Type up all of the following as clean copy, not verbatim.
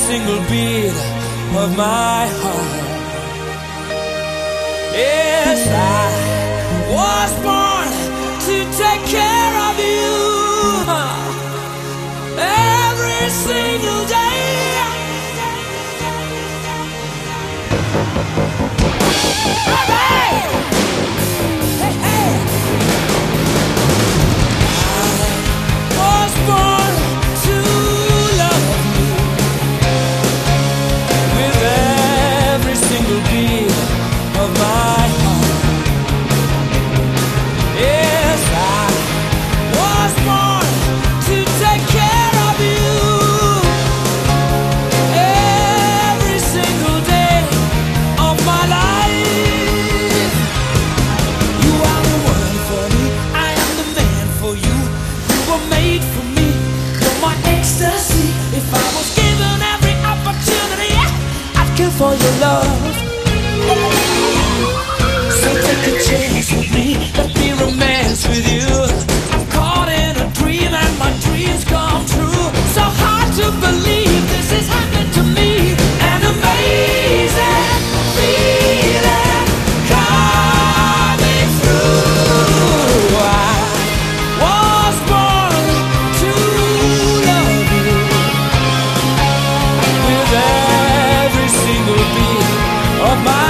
single beat of my heart. Yes, I was born to take care of you every single day. Hey, hey, hey. I was born to love you with every single beat of my heart. Yes, I was born to take care of you every single day of my life. You are the one for me, I am the man for you. You were made for me, you're my ecstasy. If I was given every opportunity, I'd kill for your love. So take a chance with me, let me romance with you. I'm caught in a dream and my dreams come true. So hard to believe this is happening to me. An amazing feeling coming through. I was born to love you with every single beat of my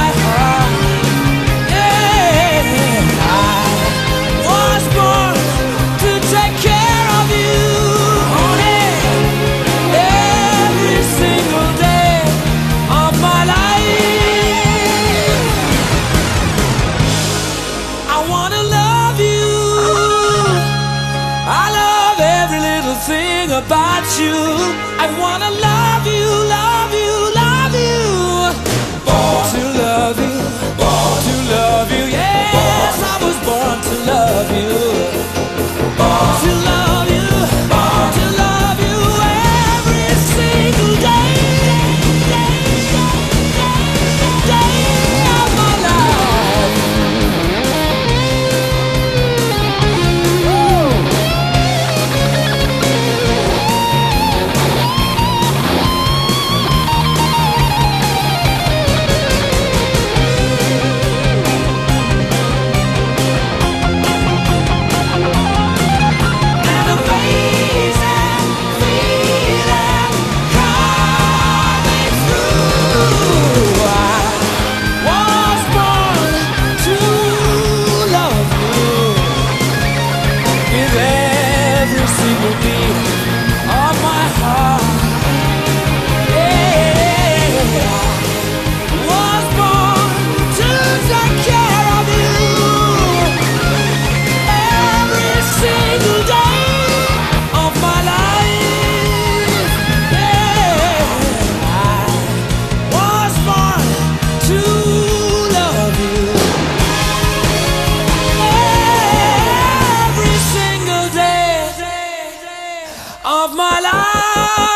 about you. I wanna love you, love you, love you. Born to love you, born to love you. Yes, I was born to love you. Born to love you, born to love you every single day, day of my life. Of my life.